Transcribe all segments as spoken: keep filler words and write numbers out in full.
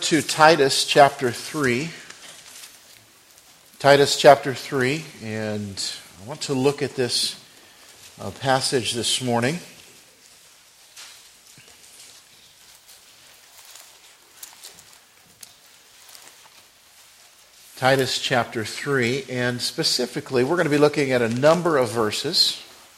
to Titus chapter three. Titus chapter three, and I want to look at this uh, passage this morning. Titus chapter three, and specifically we're going to be looking at a number of verses.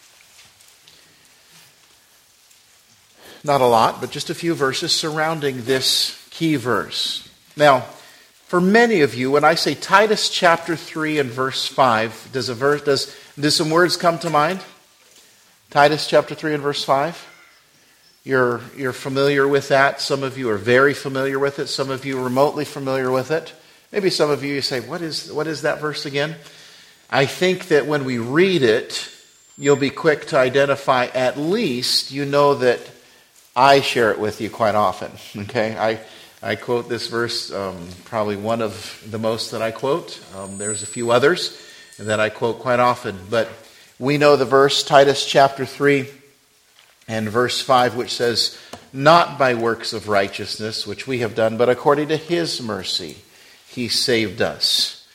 Not a lot, but just a few verses surrounding this key verse. Now, for many of you, when I say Titus chapter three and verse five, does a verse does does some words come to mind? Titus chapter three and verse five? You're you're familiar with that. Some of you are very familiar with it. Some of you are remotely familiar with it. Maybe some of you say, what is what is that verse again? I think that when we read it, you'll be quick to identify, at least you know that I share it with you quite often. Okay, I I quote this verse, um, probably one of the most that I quote. Um, there's a few others that I quote quite often, but we know the verse, Titus chapter three and verse five, which says, "Not by works of righteousness which we have done, but according to His mercy He saved us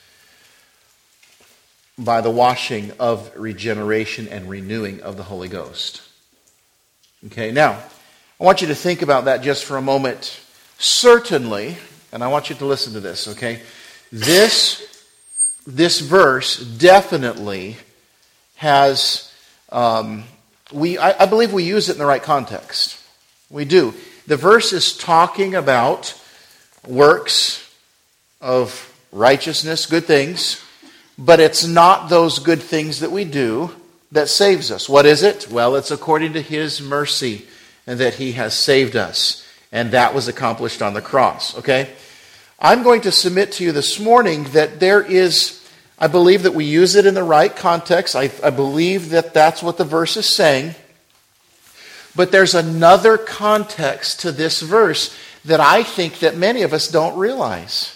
by the washing of regeneration and renewing of the Holy Ghost." Okay, now I want you to think about that just for a moment. Certainly, and I want you to listen to this, okay? This, this verse definitely has, um, we I, I believe we use it in the right context. We do. The verse is talking about works of righteousness, good things, but it's not those good things that we do that saves us. What is it? Well, it's according to His mercy, and that He has saved us. And that was accomplished on the cross. Okay? I'm going to submit to you this morning that there is, I believe that we use it in the right context. I, I believe that that's what the verse is saying. But there's another context to this verse that I think that many of us don't realize.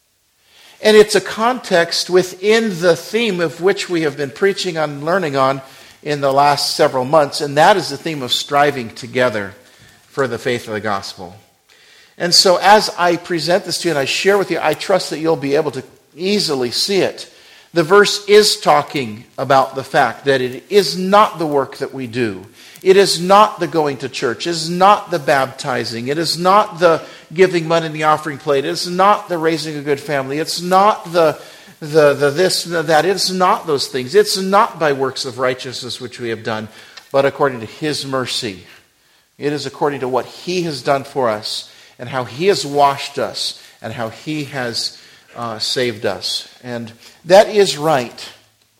And it's a context within the theme of which we have been preaching on and learning on in the last several months, and that is the theme of striving together for the faith of the gospel. And so as I present this to you and I share with you, I trust that you'll be able to easily see it. The verse is talking about the fact that it is not the work that we do. It is not the going to church. It is not the baptizing. It is not the giving money in the offering plate. It is not the raising a good family. It's not the The, the this and the that. It's not those things. It's not by works of righteousness which we have done, but according to His mercy. It is according to what He has done for us, and how He has washed us, and how He has uh, saved us. And that is right.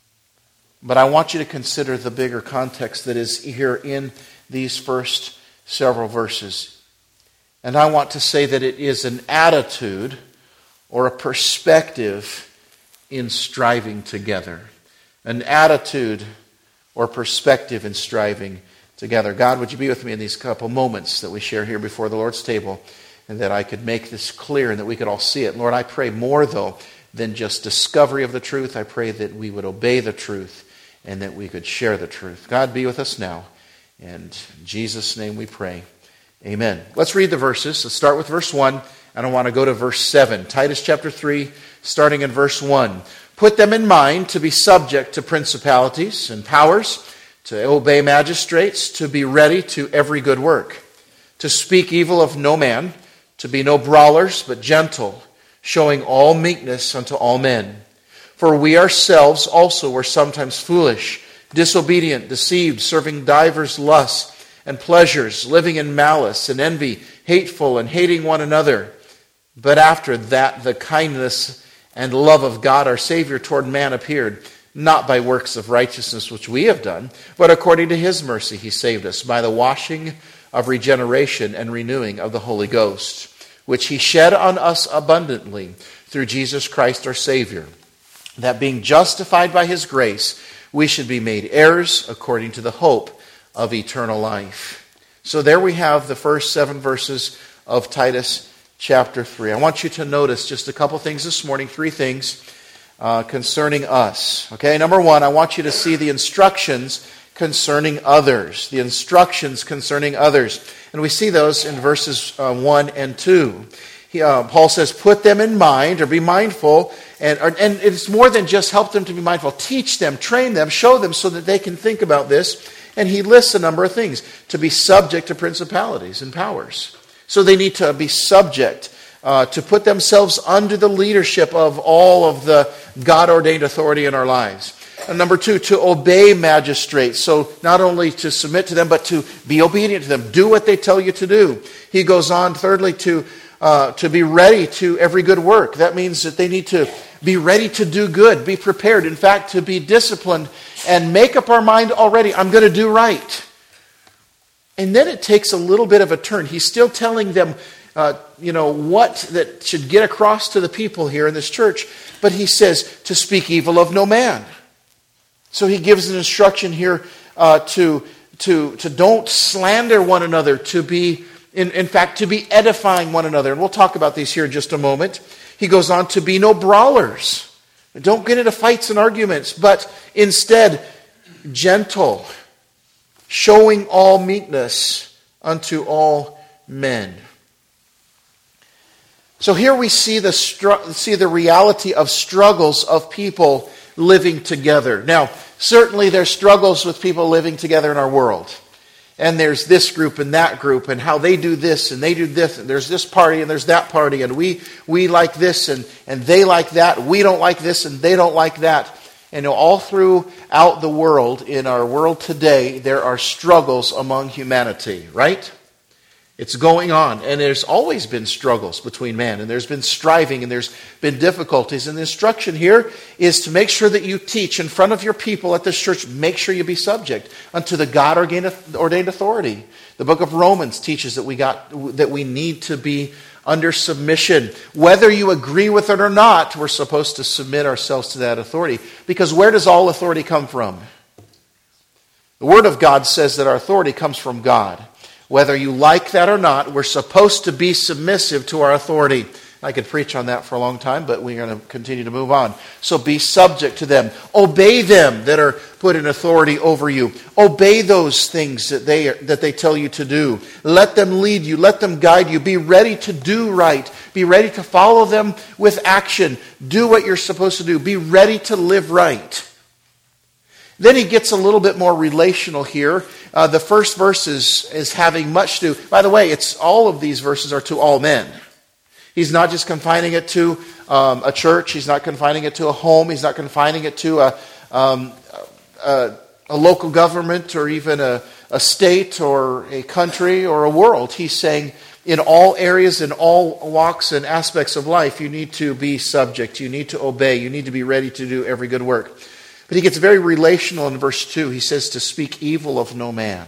But I want you to consider the bigger context that is here in these first several verses. And I want to say that it is an attitude or a perspective in striving together. An attitude or perspective in striving together. God, would you be with me in these couple moments that we share here before the Lord's table, and that I could make this clear and that we could all see it. Lord, I pray more, though, than just discovery of the truth. I pray that we would obey the truth and that we could share the truth. God, be with us now. And in Jesus' name we pray. Amen. Let's read the verses. Let's start with verse one. And I want to go to verse seven. Titus chapter three, starting in verse one. "Put them in mind to be subject to principalities and powers, to obey magistrates, to be ready to every good work, to speak evil of no man, to be no brawlers, but gentle, showing all meekness unto all men. For we ourselves also were sometimes foolish, disobedient, deceived, serving divers lusts and pleasures, living in malice and envy, hateful and hating one another. But after that, the kindness and love of God our Savior toward man appeared, not by works of righteousness which we have done, but according to His mercy He saved us, by the washing of regeneration and renewing of the Holy Ghost, which He shed on us abundantly through Jesus Christ our Savior, that being justified by His grace, we should be made heirs according to the hope of eternal life." So there we have the first seven verses of Titus chapter three. I want you to notice just a couple things this morning, three things uh, concerning us. Okay, number one, I want you to see the instructions concerning others. The instructions concerning others. And we see those in verses uh, one and two. He, uh, Paul says, put them in mind, or be mindful, and, or, and it's more than just help them to be mindful. Teach them, train them, show them so that they can think about this. And he lists a number of things. To be subject to principalities and powers. So they need to be subject, uh, to put themselves under the leadership of all of the God-ordained authority in our lives. And number two, to obey magistrates. So not only to submit to them, but to be obedient to them. Do what they tell you to do. He goes on, thirdly, to uh, to be ready to every good work. That means that they need to be ready to do good, be prepared. In fact, to be disciplined and make up our mind already, I'm going to do right. And then it takes a little bit of a turn. He's still telling them, uh, you know, what that should get across to the people here in this church. But he says to speak evil of no man. So he gives an instruction here uh, to, to, to don't slander one another, to be, in, in fact, to be edifying one another. And we'll talk about these here in just a moment. He goes on to be no brawlers. Don't get into fights and arguments, but instead, gentle, showing all meekness unto all men. So here we see the str- see the reality of struggles of people living together. Now, certainly there's struggles with people living together in our world. And there's this group and that group and how they do this and they do this. And there's this party and there's that party. And we we like this and, and they like that. We don't like this and they don't like that. And all throughout the world, in our world today, there are struggles among humanity, right? It's going on. And there's always been struggles between man. And there's been striving and there's been difficulties. And the instruction here is to make sure that you teach in front of your people at this church. Make sure you be subject unto the God-ordained authority. The book of Romans teaches that we got that we need to be under submission. Whether you agree with it or not, we're supposed to submit ourselves to that authority. Because where does all authority come from? The Word of God says that our authority comes from God. Whether you like that or not, we're supposed to be submissive to our authority. I could preach on that for a long time, but we're going to continue to move on. So be subject to them. Obey them that are put in authority over you. Obey those things that they that they tell you to do. Let them lead you. Let them guide you. Be ready to do right. Be ready to follow them with action. Do what you're supposed to do. Be ready to live right. Then he gets a little bit more relational here. Uh, the first verse is, is having much to do. By the way, it's all of these verses are to all men. He's not just confining it to um, a church. He's not confining it to a home. He's not confining it to a, um, a, a local government or even a, a state or a country or a world. He's saying in all areas, in all walks and aspects of life, you need to be subject. You need to obey. You need to be ready to do every good work. But he gets very relational in verse two. He says to speak evil of no man.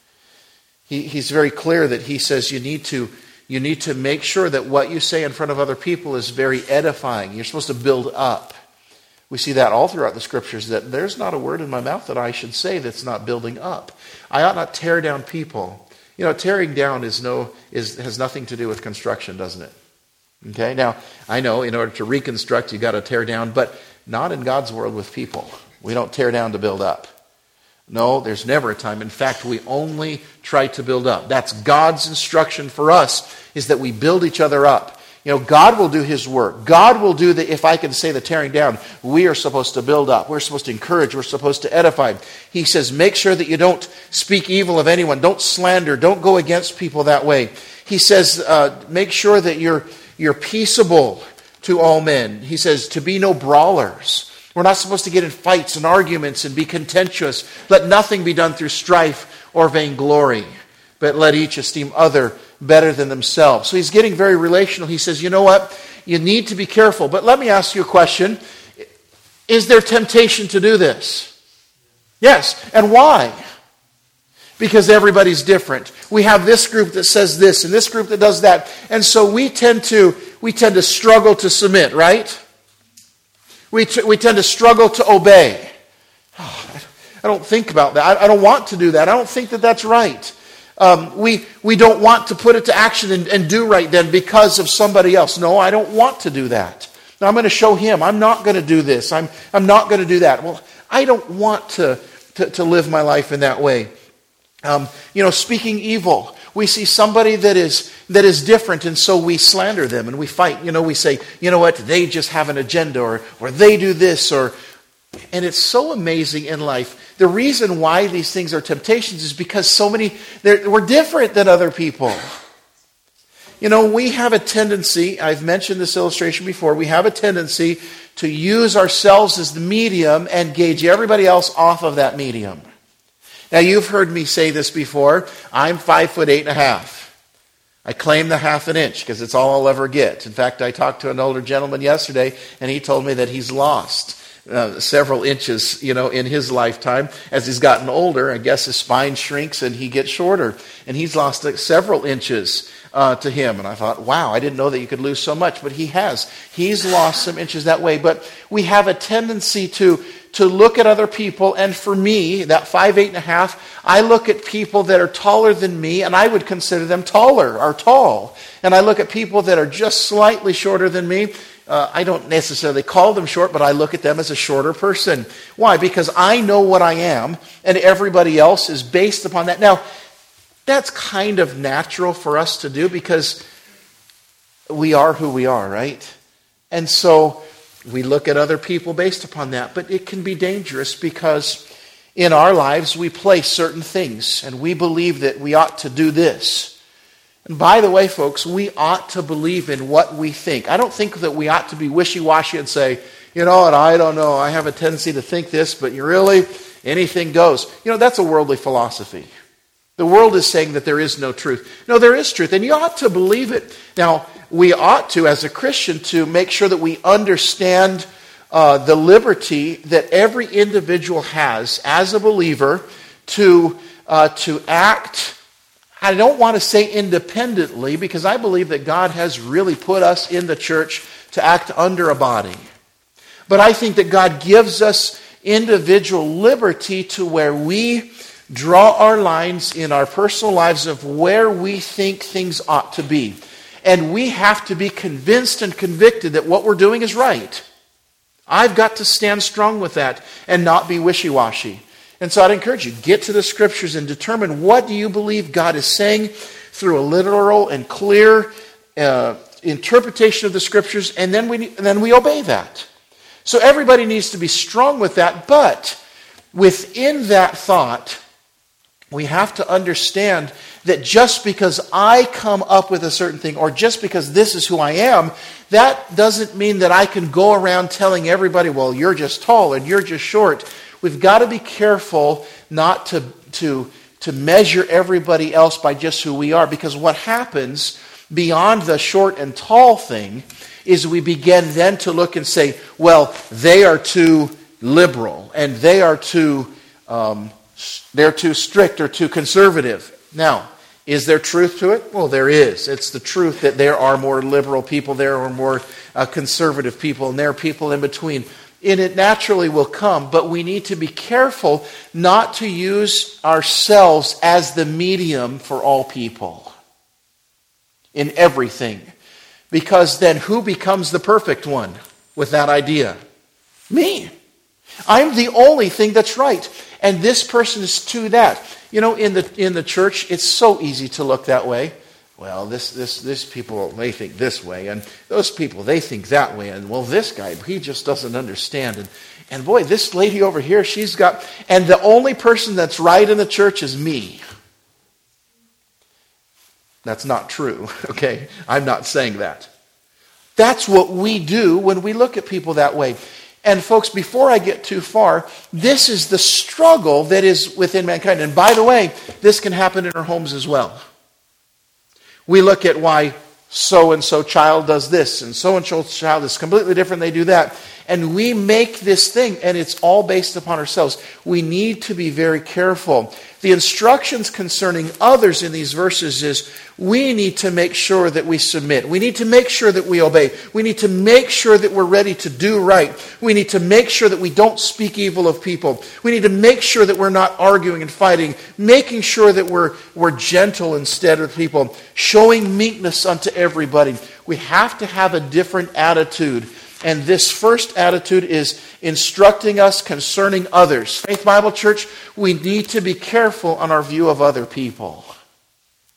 He, he's very clear that he says you need to you need to make sure that what you say in front of other people is very edifying. You're supposed to build up. We see that all throughout the scriptures, that there's not a word in my mouth that I should say that's not building up. I ought not tear down people. You know, tearing down is no is has nothing to do with construction, doesn't it? Okay, now I know in order to reconstruct you got to tear down, but not in God's world with people. We don't tear down to build up. No, there's never a time. In fact, we only try to build up. That's God's instruction for us, is that we build each other up. You know, God will do His work. God will do the, if I can say the tearing down, we are supposed to build up. We're supposed to encourage. We're supposed to edify. He says, make sure that you don't speak evil of anyone. Don't slander. Don't go against people that way. He says, uh, make sure that you're, you're peaceable to all men. He says, to be no brawlers. We're not supposed to get in fights and arguments and be contentious. Let nothing be done through strife or vainglory, but let each esteem other better than themselves. So he's getting very relational. He says, you know what? You need to be careful. But let me ask you a question. Is there temptation to do this? Yes. And why? Because everybody's different. We have this group that says this and this group that does that. And so we tend to, we tend to struggle to submit, right? We, t- we tend to struggle to obey. Oh, I don't think about that. I, I don't want to do that. I don't think that that's right. Um, we, we don't want to put it to action and, and do right then because of somebody else. No, I don't want to do that. No, I'm going to show him. I'm not going to do this. I'm, I'm not going to do that. Well, I don't want to, to, to live my life in that way. Um, you know, speaking evil. We see somebody that is that is different, and so we slander them and we fight. You know, we say, you know what, they just have an agenda, or or they do this, or and it's so amazing in life. The reason why these things are temptations is because so many we're different than other people. You know, we have a tendency, I've mentioned this illustration before, we have a tendency to use ourselves as the medium and gauge everybody else off of that medium. Now, you've heard me say this before. I'm five foot eight and a half. I claim the half an inch because it's all I'll ever get. In fact, I talked to an older gentleman yesterday, and he told me that he's lost uh, several inches, you know, in his lifetime. As he's gotten older, I guess his spine shrinks and he gets shorter. And he's lost like, several inches uh, to him. And I thought, wow, I didn't know that you could lose so much. But he has. He's lost some inches that way. But we have a tendency to... to look at other people, and for me, that five, eight and a half, I look at people that are taller than me, and I would consider them taller, or tall. And I look at people that are just slightly shorter than me. Uh, I don't necessarily call them short, but I look at them as a shorter person. Why? Because I know what I am, and everybody else is based upon that. Now, that's kind of natural for us to do, because we are who we are, right? And so we look at other people based upon that, but it can be dangerous because in our lives we place certain things and we believe that we ought to do this. And by the way, folks, we ought to believe in what we think. I don't think that we ought to be wishy-washy and say, you know what, I don't know, I have a tendency to think this, but you really, anything goes. You know, that's a worldly philosophy. The world is saying that there is no truth. No, there is truth, and you ought to believe it. Now, we ought to, as a Christian, to make sure that we understand uh, the liberty that every individual has as a believer to uh, to act. I don't want to say independently, because I believe that God has really put us in the church to act under a body. But I think that God gives us individual liberty to where we draw our lines in our personal lives of where we think things ought to be. And we have to be convinced and convicted that what we're doing is right. I've got to stand strong with that and not be wishy-washy. And so I'd encourage you, get to the Scriptures and determine what do you believe God is saying through a literal and clear uh, interpretation of the Scriptures, and then we, and then we obey that. So everybody needs to be strong with that, but within that thought, we have to understand that just because I come up with a certain thing, or just because this is who I am, that doesn't mean that I can go around telling everybody, well, you're just tall and you're just short. We've got to be careful not to, to, to measure everybody else by just who we are, because what happens beyond the short and tall thing is we begin then to look and say, well, they are too liberal and they are too... Um, They're too strict or too conservative. Now, is there truth to it? Well, there is. It's the truth that there are more liberal people, there are more uh, conservative people, and there are people in between. And it naturally will come, but we need to be careful not to use ourselves as the medium for all people in everything. Because then who becomes the perfect one with that idea? Me. I'm the only thing that's right. And this person is to that. You know, in the in the church, it's so easy to look that way. Well, this this this people, they think this way, and those people, they think that way, and well, this guy, he just doesn't understand. And and boy, this lady over here, she's got, and the only person that's right in the church is me. That's not true, okay? I'm not saying that. That's what we do when we look at people that way. And folks, before I get too far, this is the struggle that is within mankind. And by the way, this can happen in our homes as well. We look at why so-and-so child does this, and so-and-so child is completely different, they do that. And we make this thing, and it's all based upon ourselves. We need to be very careful. The instructions concerning others in these verses is we need to make sure that we submit. We need to make sure that we obey. We need to make sure that we're ready to do right. We need to make sure that we don't speak evil of people. We need to make sure that we're not arguing and fighting, making sure that we're, we're gentle instead of people, showing meekness unto everybody. We have to have a different attitude. And this first attitude is instructing us concerning others. Faith Bible Church, we need to be careful on our view of other people.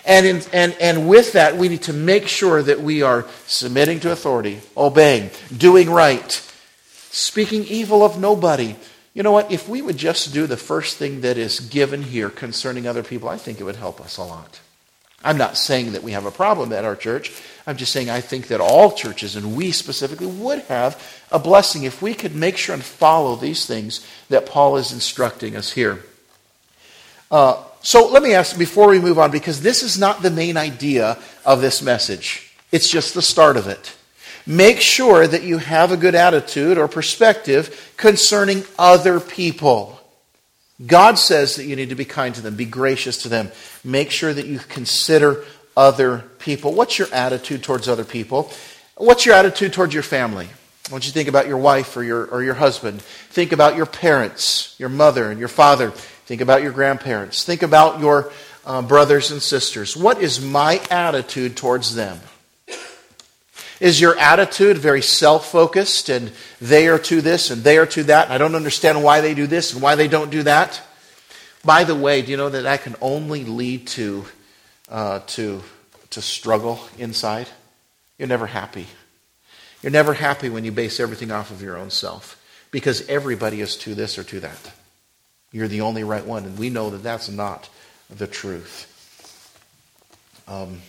And, in, and, and with that, we need to make sure that we are submitting to authority, obeying, doing right, speaking evil of nobody. You know what? If we would just do the first thing that is given here concerning other people, I think it would help us a lot. I'm not saying that we have a problem at our church. I'm just saying I think that all churches, and we specifically, would have a blessing if we could make sure and follow these things that Paul is instructing us here. Uh, so let me ask, before we move on, because this is not the main idea of this message. It's just the start of it. Make sure that you have a good attitude or perspective concerning other people. God says that you need to be kind to them, be gracious to them. Make sure that you consider other people. What's your attitude towards other people? What's your attitude towards your family? I want you to think about your wife or your, or your husband. Think about your parents, your mother and your father. Think about your grandparents. Think about your uh, brothers and sisters. What is my attitude towards them? Is your attitude very self-focused and they are to this and they are to that? I don't understand why they do this and why they don't do that. By the way, do you know that that can only lead to uh, to to struggle inside? You're never happy. You're never happy when you base everything off of your own self, because everybody is to this or to that. You're the only right one, and we know that that's not the truth. Um,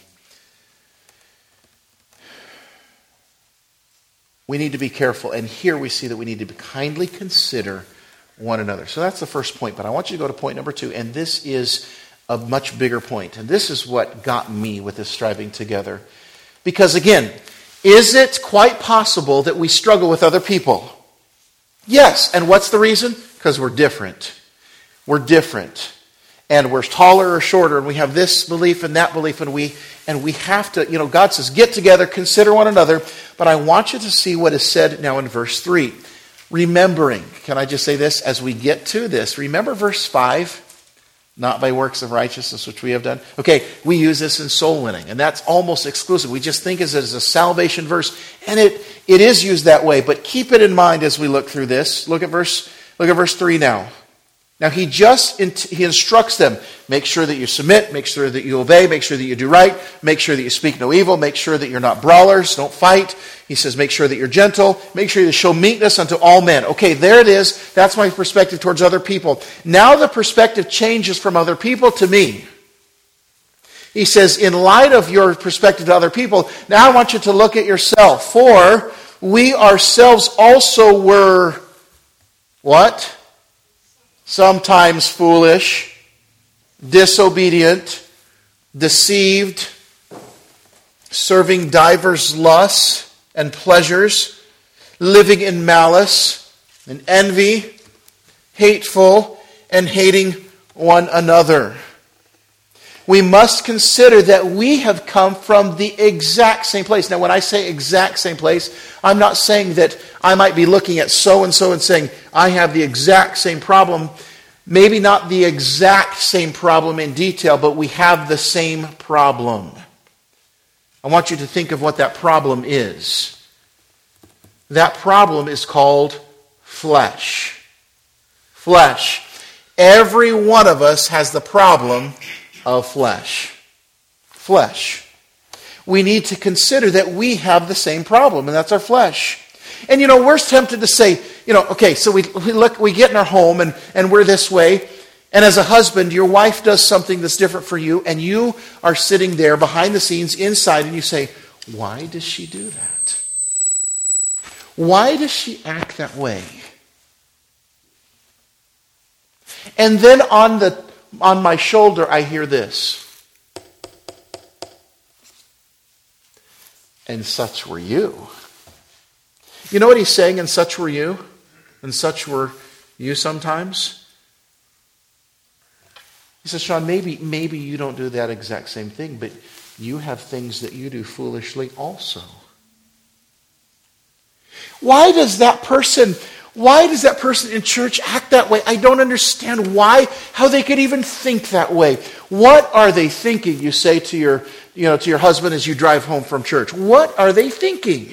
we need to be careful, and here we see that we need to kindly consider one another. So that's the first point, but I want you to go to point number two, and this is a much bigger point, and this is what got me with this striving together. Because again, is it quite possible that we struggle with other people? Yes, and what's the reason? Because we're different. We're different. And we're taller or shorter, and we have this belief and that belief, and we and we have to, you know, God says, get together, consider one another. But I want you to see what is said now in verse three. Remembering, can I just say this as we get to this? Remember verse five? Not by works of righteousness, which we have done. Okay, we use this in soul winning, and that's almost exclusive. We just think of it as a salvation verse, and it, it is used that way. But keep it in mind as we look through this. Look at verse, look at verse three now. Now he just he instructs them, make sure that you submit, make sure that you obey, make sure that you do right, make sure that you speak no evil, make sure that you're not brawlers, don't fight. He says make sure that you're gentle, make sure you show meekness unto all men. Okay, there it is. That's my perspective towards other people. Now the perspective changes from other people to me. He says, in light of your perspective to other people, now I want you to look at yourself. For we ourselves also were, what? Sometimes foolish, disobedient, deceived, serving divers lusts and pleasures, living in malice and envy, hateful, and hating one another. We must consider that we have come from the exact same place. Now, when I say exact same place, I'm not saying that I might be looking at so-and-so and saying, I have the exact same problem. Maybe not the exact same problem in detail, but we have the same problem. I want you to think of what that problem is. That problem is called flesh. Flesh. Every one of us has the problem of flesh. Flesh. We need to consider that we have the same problem, and that's our flesh. And you know, we're tempted to say, you know, okay, so we, we look, we get in our home and, and we're this way. And as a husband, your wife does something that's different for you, and you are sitting there behind the scenes inside, and you say, why does she do that? Why does she act that way? And then on the on my shoulder, I hear this. And such were you. You know what he's saying? And such were you? And such were you sometimes? He says, Sean, maybe, maybe you don't do that exact same thing, but you have things that you do foolishly also. Why does that person, why does that person in church act that way? I don't understand why, how they could even think that way. What are they thinking? You say to your, you know, to your husband as you drive home from church. What are they thinking?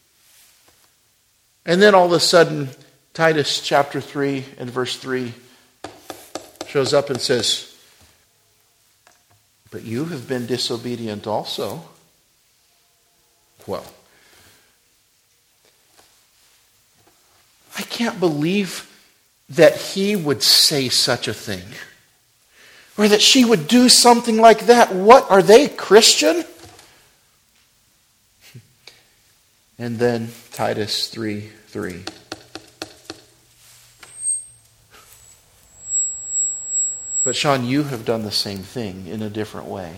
And then all of a sudden, Titus chapter three and verse three shows up and says, But you have been disobedient also. Well, I can't believe that he would say such a thing. Or that she would do something like that. What, are they Christian? And then Titus three three. But Sean, you have done the same thing in a different way.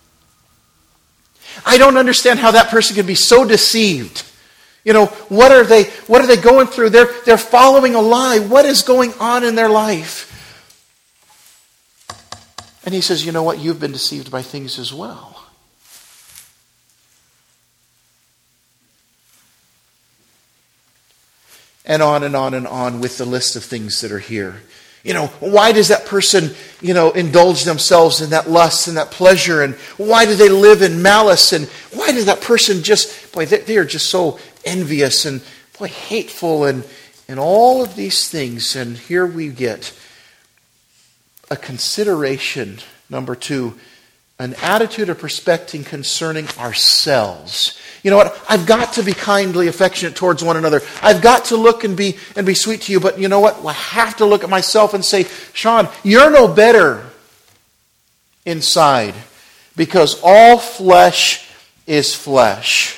I don't understand how that person could be so deceived. You know, what are they what are they going through? They're they're following a lie. What is going on in their life? And he says, you know what? You've been deceived by things as well. And on and on and on with the list of things that are here. You know, why does that person, you know, indulge themselves in that lust and that pleasure? And why do they live in malice? And why does that person just, boy, they, they are just so envious and, boy, hateful and, and all of these things. And here we get a consideration, number two, an attitude of perspective concerning ourselves. You know what? I've got to be kindly affectionate towards one another. I've got to look and be and be sweet to you. But you know what? I have to look at myself and say, Sean, you're no better inside, because all flesh is flesh.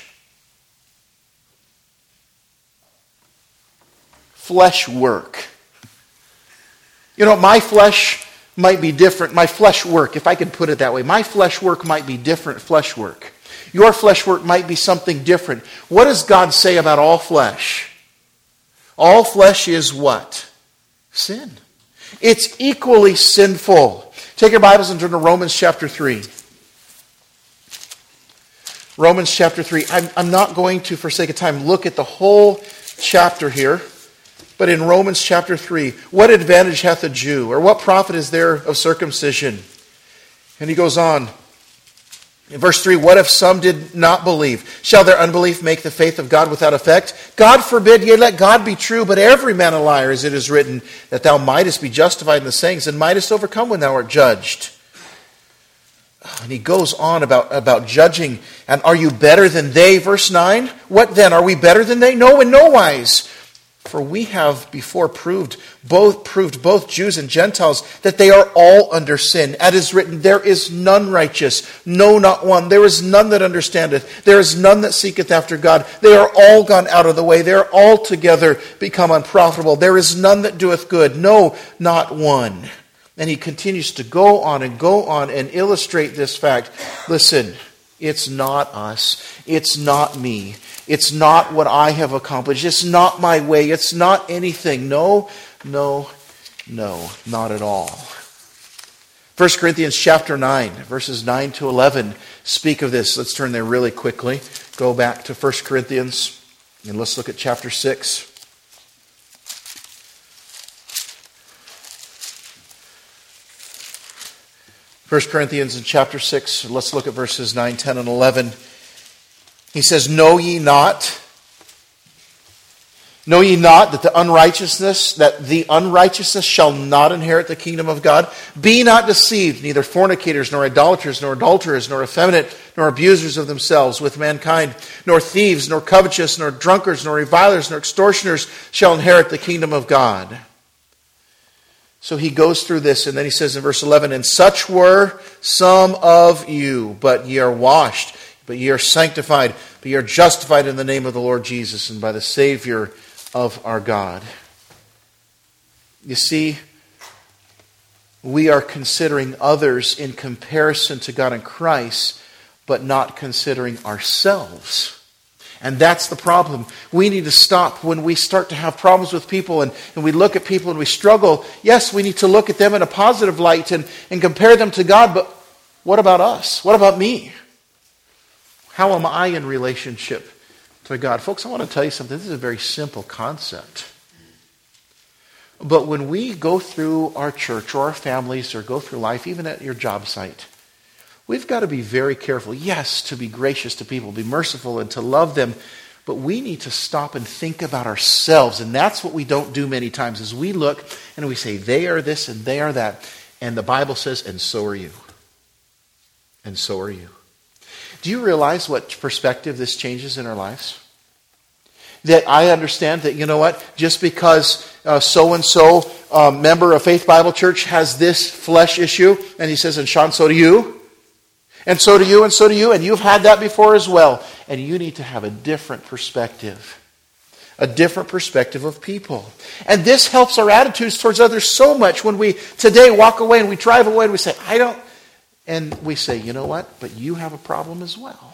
Flesh work. You know, my flesh might be different. My flesh work, if I could put it that way, my flesh work might be different flesh work. Your flesh work might be something different. What does God say about all flesh? All flesh is what? Sin. It's equally sinful. Take your Bibles and turn to Romans chapter three. Romans chapter three. I'm, I'm not going to, for sake of time, look at the whole chapter here. But in Romans chapter three, what advantage hath a Jew? Or what profit is there of circumcision? And he goes on. In verse three, what if some did not believe? Shall their unbelief make the faith of God without effect? God forbid, yea, let God be true, but every man a liar, as it is written, that thou mightest be justified in the sayings, and mightest overcome when thou art judged. And he goes on about, about judging. And are you better than they? Verse nine. What then? Are we better than they? No, in no wise. For we have before proved both proved both Jews and Gentiles that they are all under sin. As is written, there is none righteous, no, not one. There is none that understandeth. There is none that seeketh after God. They are all gone out of the way. They are altogether become unprofitable. There is none that doeth good, no, not one. And he continues to go on and go on and illustrate this fact. Listen, it's not us. It's not me. It's not what I have accomplished. It's not my way. It's not anything. No, no, no, not at all. First Corinthians chapter nine, verses nine to eleven speak of this. Let's turn there really quickly. Go back to First Corinthians and let's look at chapter six. First Corinthians in chapter six, let's look at verses nine, ten, and eleven. He says, Know ye not, know ye not that the unrighteousness, that the unrighteousness shall not inherit the kingdom of God? Be not deceived, neither fornicators, nor idolaters, nor adulterers, nor effeminate, nor abusers of themselves with mankind, nor thieves, nor covetous, nor drunkards, nor revilers, nor extortioners shall inherit the kingdom of God. So he goes through this, and then he says in verse eleven, And such were some of you, but ye are washed, but ye are sanctified, but ye are justified in the name of the Lord Jesus and by the Savior of our God. You see, we are considering others in comparison to God and Christ, but not considering ourselves. And that's the problem. We need to stop when we start to have problems with people and, and we look at people and we struggle. Yes, we need to look at them in a positive light and, and compare them to God, but what about us? What about me? How am I in relationship to God? Folks, I want to tell you something. This is a very simple concept. But when we go through our church or our families or go through life, even at your job site, we've got to be very careful. Yes, to be gracious to people, be merciful and to love them. But we need to stop and think about ourselves. And that's what we don't do many times is we look and we say, they are this and they are that. And the Bible says, and so are you. and so are you. Do you realize what perspective this changes in our lives? That I understand that, you know what, just because uh, so-and-so uh, member of Faith Bible Church has this flesh issue, and he says, and Sean, so do you, and so do you, and so do you, and you've had that before as well. And you need to have a different perspective. A different perspective of people. And this helps our attitudes towards others so much when we today walk away and we drive away and we say, I don't, and we say, you know what, but you have a problem as well.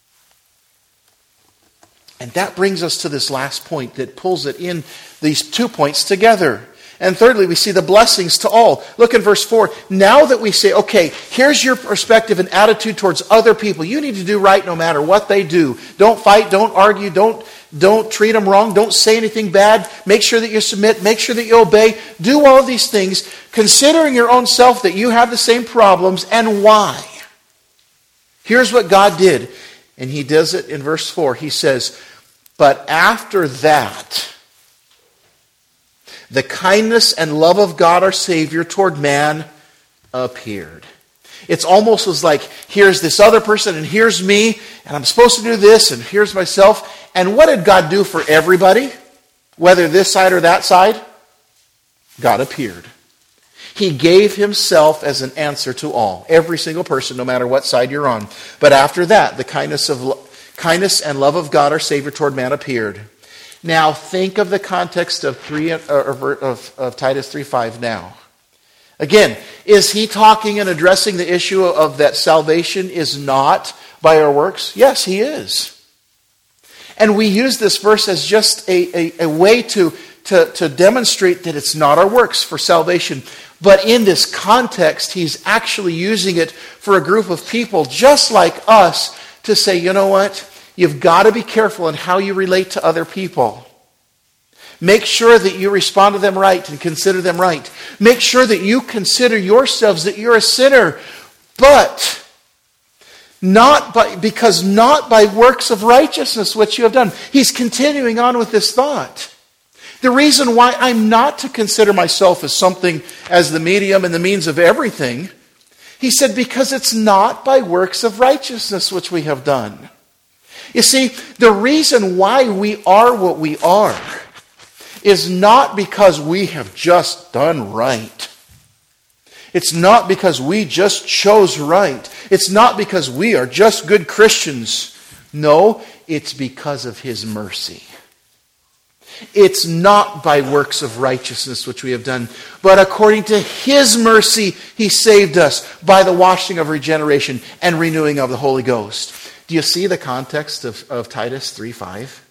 And that brings us to this last point that pulls it in, these two points together. And thirdly, we see the blessings to all. Look in verse four. Now that we say, okay, here's your perspective and attitude towards other people. You need to do right no matter what they do. Don't fight, don't argue, don't, don't treat them wrong, don't say anything bad. Make sure that you submit, make sure that you obey. Do all of these things, considering your own self that you have the same problems and why. Here's what God did. And he does it in verse four. He says, but after that, the kindness and love of God our Savior toward man appeared. It's almost as like, here's this other person and here's me, and I'm supposed to do this, and here's myself. And what did God do for everybody? Whether this side or that side? God appeared. He gave himself as an answer to all. Every single person, no matter what side you're on. But after that, the kindness of kindness and love of God our Savior toward man appeared. Now think of the context of three of, of, of Titus three five now. Again, is he talking and addressing the issue of that salvation is not by our works? Yes, he is. And we use this verse as just a, a, a way to, to, to demonstrate that it's not our works for salvation. But in this context, he's actually using it for a group of people just like us to say, you know what? You've got to be careful in how you relate to other people. Make sure that you respond to them right and consider them right. Make sure that you consider yourselves that you're a sinner, but not by, because not by works of righteousness which you have done. He's continuing on with this thought. The reason why I'm not to consider myself as something, as the medium and the means of everything, he said, because it's not by works of righteousness which we have done. You see, the reason why we are what we are is not because we have just done right. It's not because we just chose right. It's not because we are just good Christians. No, it's because of his mercy. It's not by works of righteousness which we have done, but according to his mercy, he saved us by the washing of regeneration and renewing of the Holy Ghost. Do you see the context of, of Titus three five?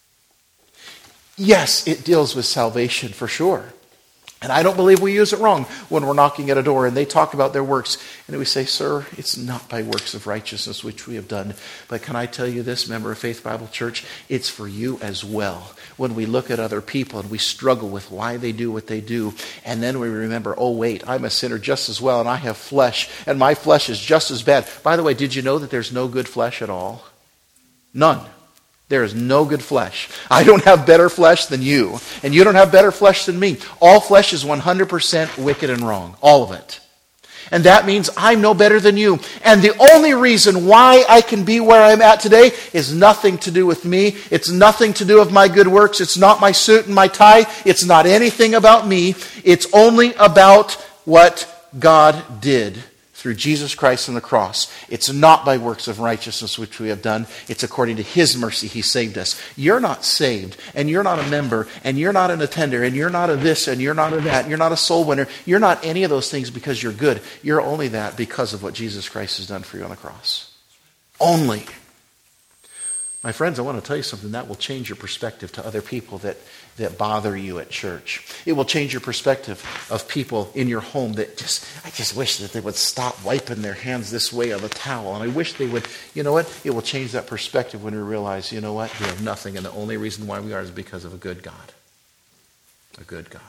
Yes, it deals with salvation for sure. And I don't believe we use it wrong when we're knocking at a door and they talk about their works. And we say, sir, it's not by works of righteousness which we have done. But can I tell you this, member of Faith Bible Church? It's for you as well. When we look at other people and we struggle with why they do what they do, and then we remember, oh wait, I'm a sinner just as well and I have flesh and my flesh is just as bad. By the way, did you know that there's no good flesh at all? None. There is no good flesh. I don't have better flesh than you, and you don't have better flesh than me. All flesh is one hundred percent wicked and wrong. All of it. And that means I'm no better than you. And the only reason why I can be where I'm at today is nothing to do with me. It's nothing to do with my good works. It's not my suit and my tie. It's not anything about me. It's only about what God did through Jesus Christ on the cross. It's not by works of righteousness which we have done. It's according to his mercy he saved us. You're not saved, and you're not a member, and you're not an attender, and you're not a this, and you're not a that, and you're not a soul winner. You're not any of those things because you're good. You're only that because of what Jesus Christ has done for you on the cross. Only. My friends, I want to tell you something that will change your perspective to other people that, that bother you at church. It will change your perspective of people in your home that just, I just wish that they would stop wiping their hands this way on the towel. And I wish they would, you know what? It will change that perspective when we realize, you know what? We have nothing, and the only reason why we are is because of a good God. A good God.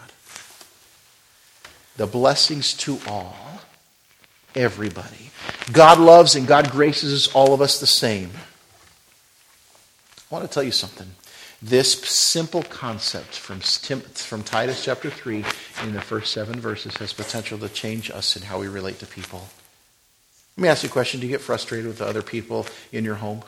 The blessings to all. Everybody. God loves and God graces all of us the same. I want to tell you something. This simple concept from, from Titus chapter three in the first seven verses has potential to change us in how we relate to people. Let me ask you a question. Do you get frustrated with other people in your home?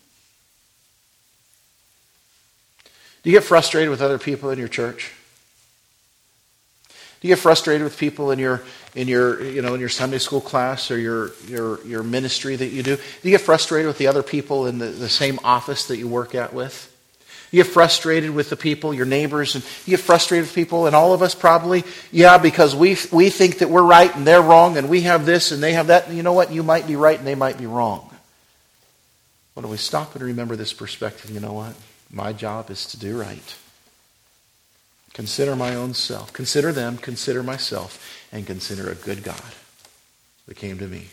Do you get frustrated with other people in your church? Do you get frustrated with people in your in your you know in your Sunday school class or your your your ministry that you do? Do you get frustrated with the other people in the, the same office that you work at with? You get frustrated with the people, your neighbors, and you get frustrated with people, and all of us probably, yeah, because we we think that we're right and they're wrong, and we have this and they have that. And you know what? You might be right and they might be wrong. But when we stop and remember this perspective, you know what? My job is to do right. Consider my own self. Consider them, consider myself, and consider a good God that came to me.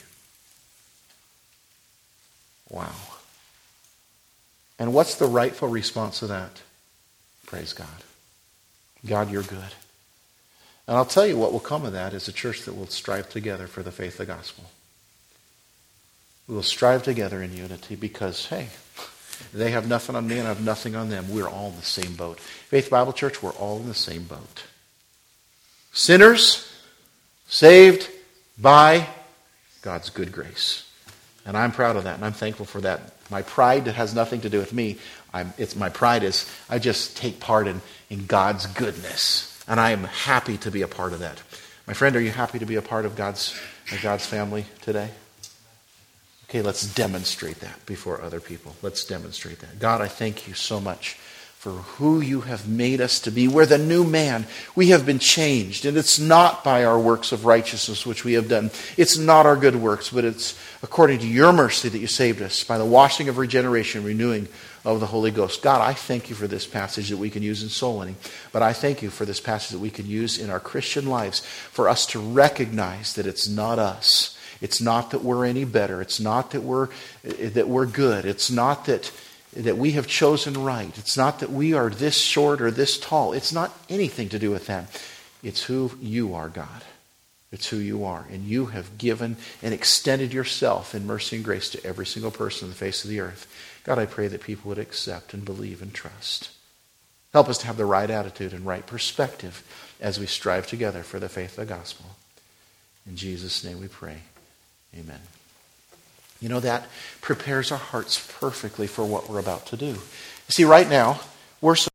Wow. And what's the rightful response to that? Praise God. God, you're good. And I'll tell you what will come of that is a church that will strive together for the faith of the gospel. We will strive together in unity because, hey, they have nothing on me and I have nothing on them. We're all in the same boat. Faith Bible Church, we're all in the same boat. Sinners saved by God's good grace. And I'm proud of that, and I'm thankful for that. My pride has nothing to do with me. I'm, it's my pride is I just take part in, in God's goodness, and I am happy to be a part of that. My friend, are you happy to be a part of God's of God's family today? Okay, let's demonstrate that before other people. Let's demonstrate that. God, I thank you so much for who you have made us to be. We're the new man. We have been changed. And it's not by our works of righteousness which we have done. It's not our good works, but it's according to your mercy that you saved us by the washing of regeneration, renewing of the Holy Ghost. God, I thank you for this passage that we can use in soul winning. But I thank you for this passage that we can use in our Christian lives for us to recognize that it's not us. It's not that we're any better. It's not that we're that we're good. It's not that that we have chosen right. It's not that we are this short or this tall. It's not anything to do with that. It's who you are, God. It's who you are. And you have given and extended yourself in mercy and grace to every single person on the face of the earth. God, I pray that people would accept and believe and trust. Help us to have the right attitude and right perspective as we strive together for the faith of the gospel. In Jesus' name we pray. Amen. You know, that prepares our hearts perfectly for what we're about to do. You see, right now, we're so